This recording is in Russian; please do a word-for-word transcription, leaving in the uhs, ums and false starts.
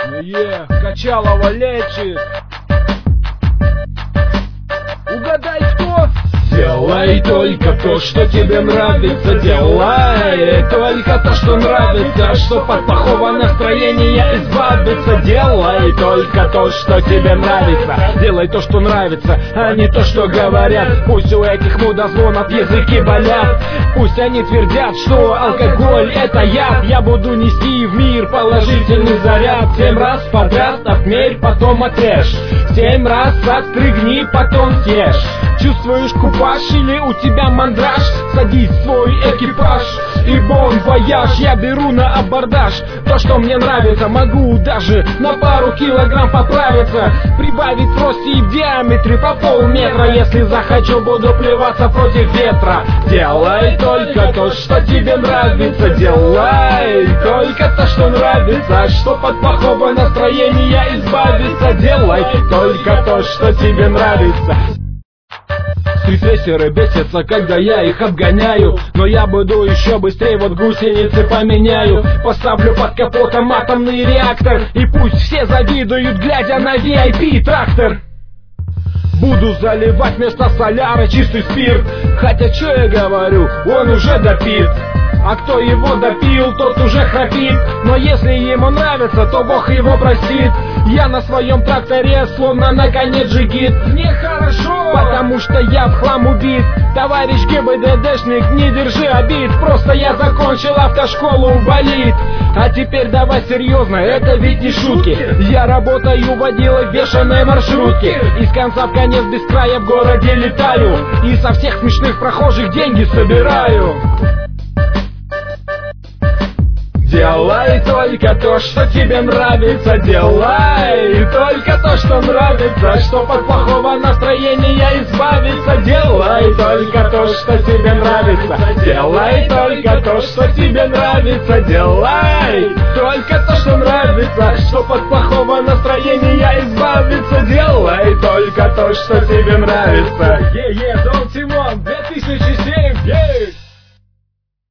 Е, Качалова лечит. Угадай, кто? Делай только то, что тебе нравится. Делай только то, что нравится, чтоб от плохого настроения избавиться. Делай только то, что тебе нравится. Делай то, что нравится, а не то, что говорят. Пусть у этих мудозвонов языки болят. Пусть они твердят, что алкоголь это яд. Я буду нести в мир положительный заряд. Семь раз подряд отмерь, потом отрежь. Семь раз отпрыгни, потом съешь. Чувствуешь купаж или у тебя мандраж? Садись в свой экипаж и бон вояж. Я беру на абордаж то, что мне нравится. Могу даже на пару килограмм поправиться, прибавить в росте и в диаметре по полметра. Если захочу, буду плеваться против ветра. Делай только то, что тебе нравится. Делай только то, что нравится, чтоб от плохого настроения избавиться. Делай только то, что тебе нравится. Стрит-рейсеры бесятся, когда я их обгоняю, но я буду еще быстрее, вот гусеницы поменяю. Поставлю под капотом атомный реактор, и пусть все завидуют, глядя на ви ай пи-трактор. Буду заливать вместо соляра чистый спирт, хотя что я говорю, он уже допит. А кто его допил, тот уже храпит. Но если ему нравится, то Бог его простит. Я на своем тракторе, словно на коне джигит. Мне хорошо, потому что я в хлам убит. Товарищ ГИБДДшник, не держи обид. Просто я закончил автошколу, болит. А теперь давай серьезно, это ведь не шутки. Я работаю водилой в бешеной маршрутке. Из конца в конец без края в городе летаю. И со всех смешных прохожих деньги собираю. Делай только то, что тебе нравится. Делай только то, что нравится, чтоб от плохого настроения избавиться. Делай только то, что тебе нравится. Делай только то, что тебе нравится. Делай только то, что нравится, чтоб от плохого настроения избавиться. Делай только то, что тебе нравится. Е-е, Дон Тимон, две тысячи